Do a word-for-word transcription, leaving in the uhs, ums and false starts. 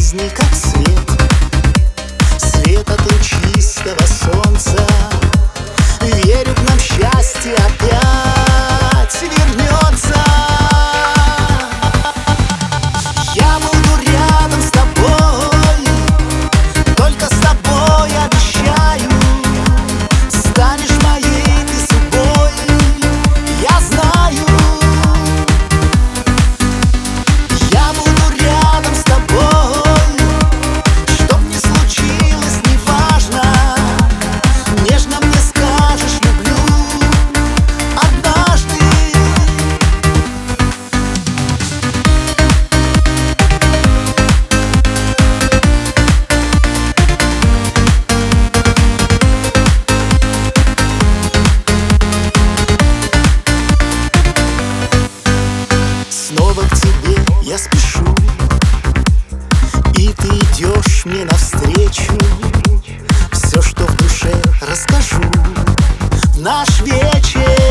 жизни, как свет, свет от лучистого солнца. Верю, к нам счастье опять вернется. Я буду рядом с тобой, только с тобой обещаю. Станешь моей ты судьбой, я знаю. Я буду рядом с тобой, чтоб ни случилось, неважно. Нежно мне скажешь люблю однажды. Снова к тебе я спешу, и ты идешь мне навстречу. Все, что в душе, расскажу в наш вечер.